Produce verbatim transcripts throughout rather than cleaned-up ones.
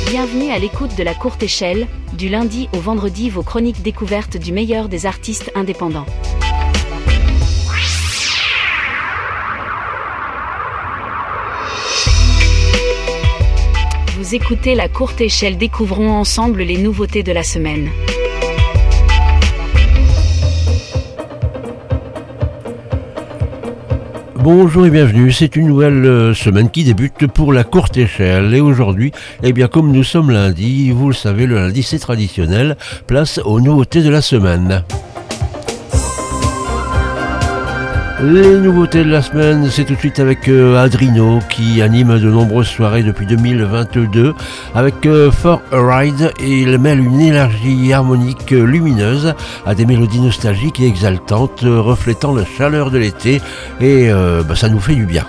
Bienvenue à l'écoute de La Courte Échelle, du lundi au vendredi vos chroniques découvertes du meilleur des artistes indépendants. Vous écoutez La Courte Échelle, découvrons ensemble les nouveautés de la semaine. Bonjour et bienvenue, c'est une nouvelle euh, semaine qui débute pour La Courte Échelle. Et aujourd'hui, eh bien comme nous sommes lundi, vous le savez, le lundi c'est traditionnel, place aux nouveautés de la semaine. Les nouveautés de la semaine, c'est tout de suite avec euh, Adrino qui anime de nombreuses soirées depuis deux mille vingt-deux avec euh, For a Ride, et il mêle une énergie harmonique euh, lumineuse à des mélodies nostalgiques et exaltantes euh, reflétant la chaleur de l'été, et euh, bah, ça nous fait du bien.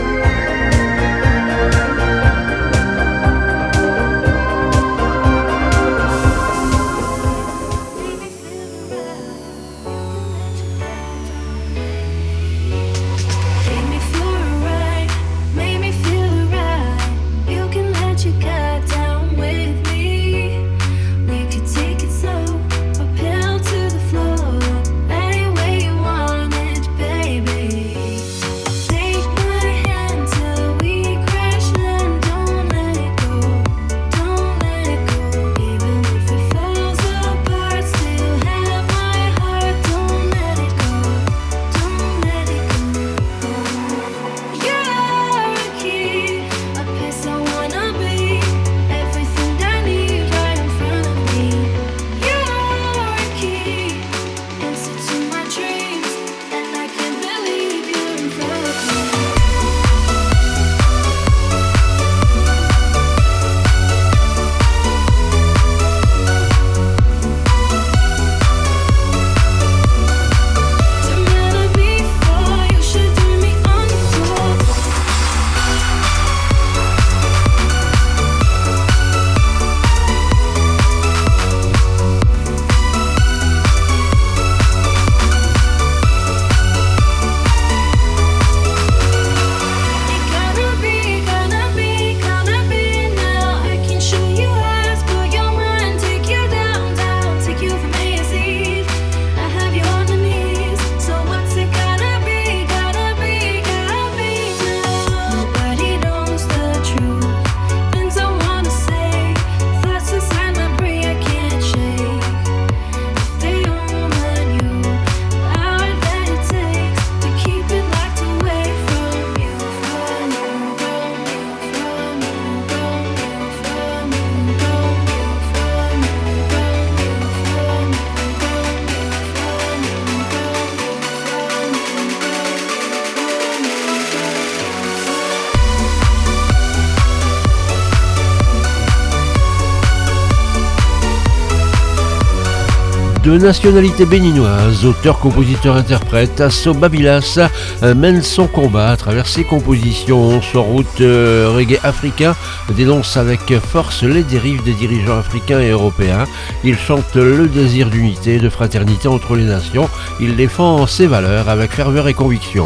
De nationalité béninoise, auteur, compositeur, interprète, Asso Babilas euh, mène son combat à travers ses compositions. Son route euh, reggae africain dénonce avec force les dérives des dirigeants africains et européens. Il chante le désir d'unité et de fraternité entre les nations. Il défend ses valeurs avec ferveur et conviction.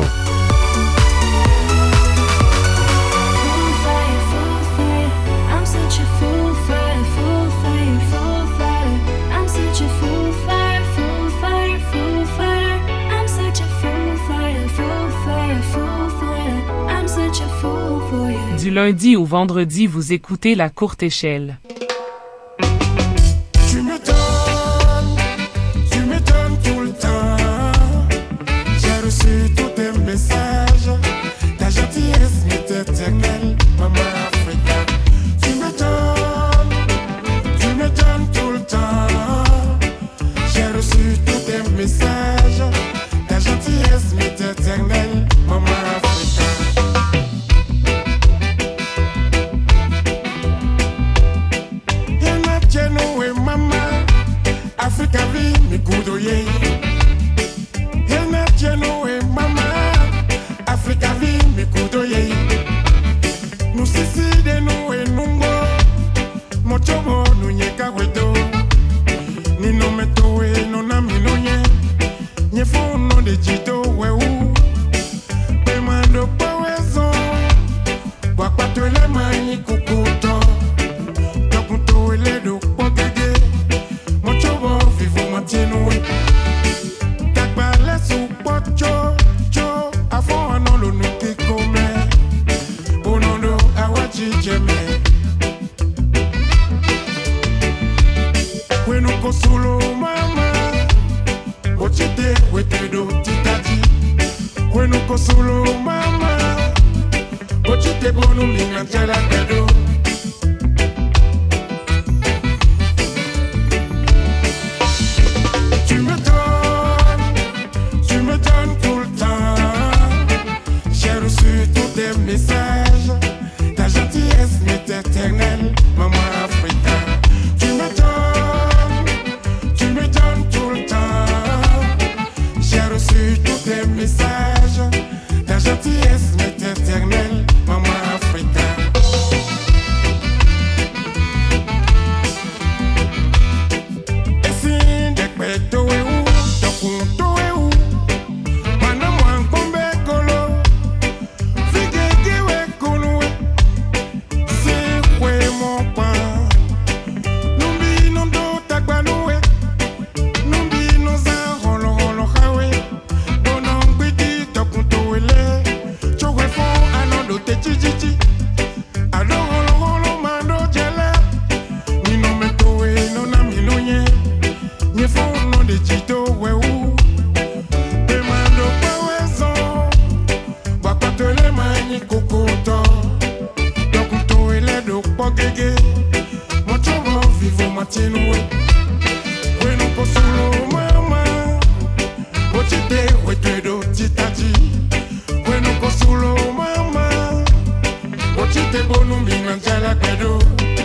Du lundi au vendredi, vous écoutez La Courte Échelle. Tu me donnes, tu me donnes tout le temps. J'ai reçu tous tes messages. Ta gentillesse est éternelle, maman Africa. Tu me donnes, tu me donnes tout le temps. J'ai reçu tous tes messages. Ta gentillesse est éternelle, maman Africa. Africa vi mi kudo ye. Hena jeno e mama. Africa vi mi kudo ye. Nu sisi de nu e nungo. Mochomo nu nyeka wedo. Ni no meto e no na mi no nye. Nye fo no de jito we u. Pe mando powezo. Wakwato ele mani kukuto. Tok éternelle, maman Africa. Tu me donnes, tu me donnes tout le temps. J'ai reçu tous tes messages, ta gentillesse m'est éternelle, maman Africa. Et si des pétos et où, ton compte et où, mana moi combe colo, figé we kono, c'est quoi mon pain? Numbi non do tagbanoué, numbi non za rolo rolo hawe, bonon biti ton compte et le, tu vois fond alors do te chichichi, alors rolo rolo mando jela, ni no me toe no na mi no nye. Nye fon non de chito we ou Te mando pa wezon Wakote le mani kokoto Dokuto ele do pogege Mocho mo vivo matinu we We no posulo mama Ochite we twedo titaji We no posulo mama Ochite bonu minanjala kwedo.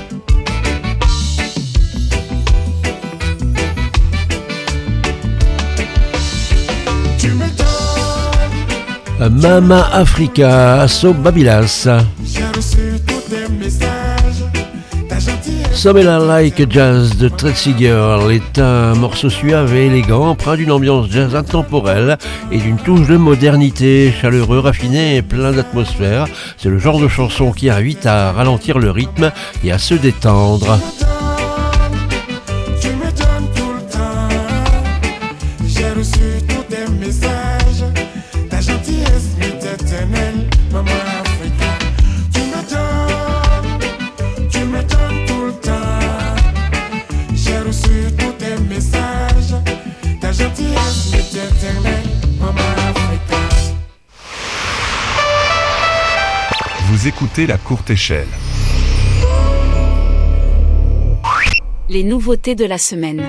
Mama Africa, So Babilas. J'ai reçu tous tes messages, ta gentillesse. Somela Like Jazz de Tracy Girl est un morceau suave et élégant, empreint d'une ambiance jazz intemporelle et d'une touche de modernité, chaleureux, raffiné et plein d'atmosphère. C'est le genre de chanson qui invite à ralentir le rythme et à se détendre. Tu me donnes tout le temps. J'ai reçu tous tes messages, ta gentillesse m'est éternelle, maman Africa. Tu me donnes, tu me donnes tout le temps. J'ai reçu tous tes messages, ta gentillesse m'est éternelle, maman Africa. Vous écoutez La Courte Échelle. Les nouveautés de la semaine.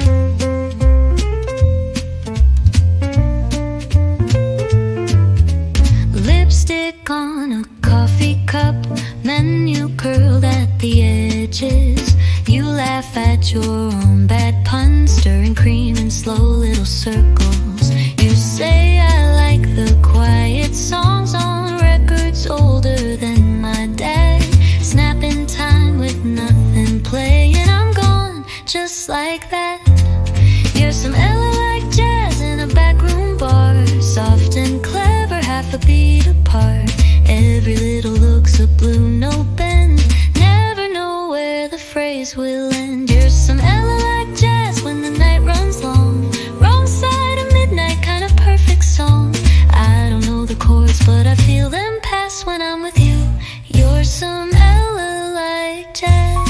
Lipstick on a coffee cup, then you curled at the edges. You laugh at your own bad puns, stirring cream in slow little circles. You say I like the quiet songs on records older than my dad. Snapping time with nothing playing, I'm gone just like that. You're some Ella like jazz in a backroom bar, soft and clever, half a beat apart. Every little look's a blue note bend, never know where the phrase will end. You're some Ella like jazz when the night runs long, wrong side of midnight, kind of perfect song. I don't know the chords, but I feel them pass when I'm with you. You're some Ella like jazz.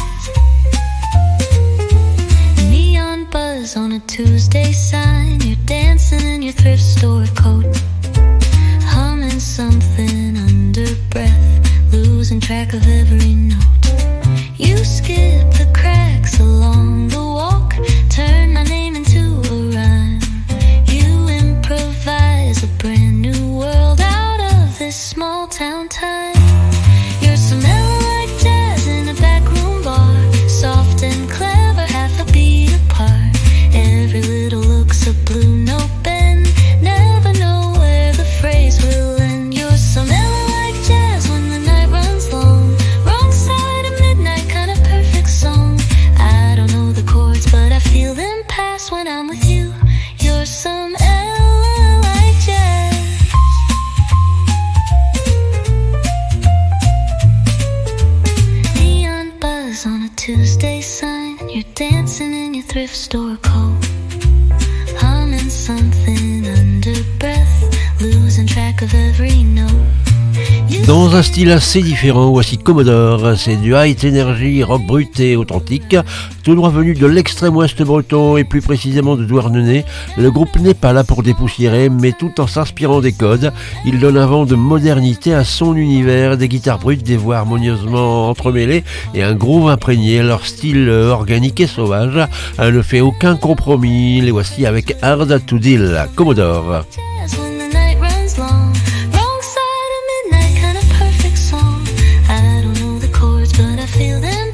Neon buzz on a Tuesday sign, you're dancing in your thrift store coat, humming something under breath, losing track of every note. You skip the cracks along the walk, turn my name into a rhyme. You improvise a brand new world out of this small town time. You're some Ella like jazz in a backroom bar, soft and clever, half a beat apart. Every little look's a blue note bend, never know where the phrase will end. You're some Ella like jazz when the night runs long, wrong side of midnight, kind of perfect song. I don't know the chords, but I feel them pass when I'm with you. You're some Ella like jazz. Neon buzz on a Tuesday sign, you're dancing in your thrift store coat, humming something under breath, losing track of every note. Dans un style assez différent, voici Commodore, c'est du high energy, rock brut et authentique, tout droit venu de l'extrême ouest breton et plus précisément de Douarnenez. Le groupe n'est pas là pour dépoussiérer, mais tout en s'inspirant des codes, il donne un vent de modernité à son univers, des guitares brutes, des voix harmonieusement entremêlées et un groove imprégné. Leur style organique et sauvage ne fait aucun compromis. Les voici avec Hard to Deal, Commodore. When the night runs long, wrong side of midnight, kind of perfect song. I don't know the chords, but I feel them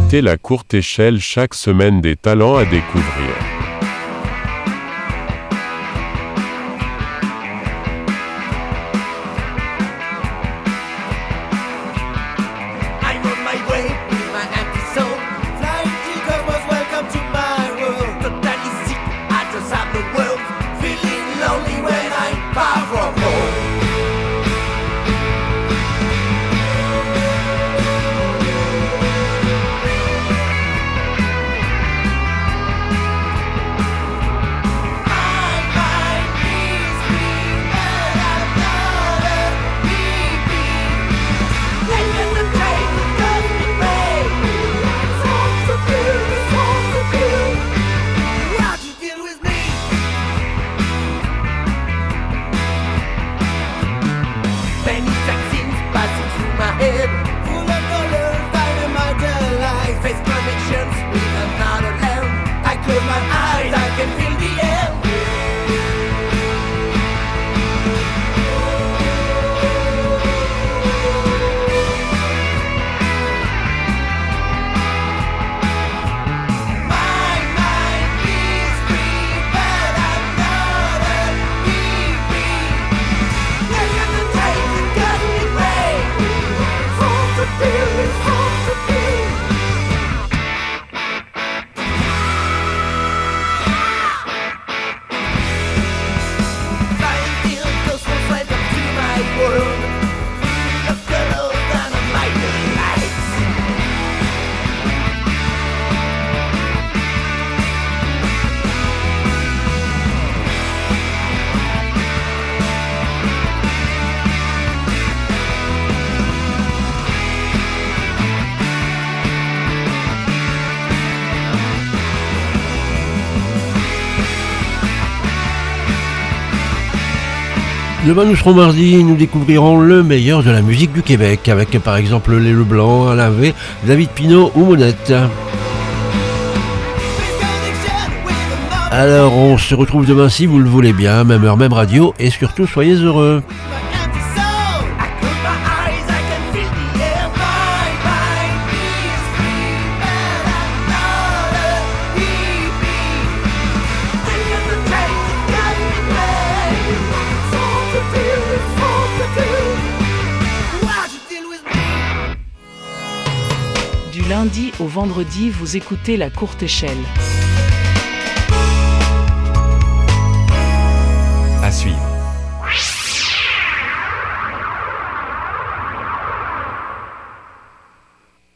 écoutez La Courte Échelle, chaque semaine des talents à découvrir. Demain nous serons mardi, nous découvrirons le meilleur de la musique du Québec avec par exemple Les Leblanc, Alain V, David Pinot ou Monette. Alors on se retrouve demain si vous le voulez bien, même heure, même radio et surtout soyez heureux. Du lundi au vendredi, vous écoutez La Courte Échelle. À suivre.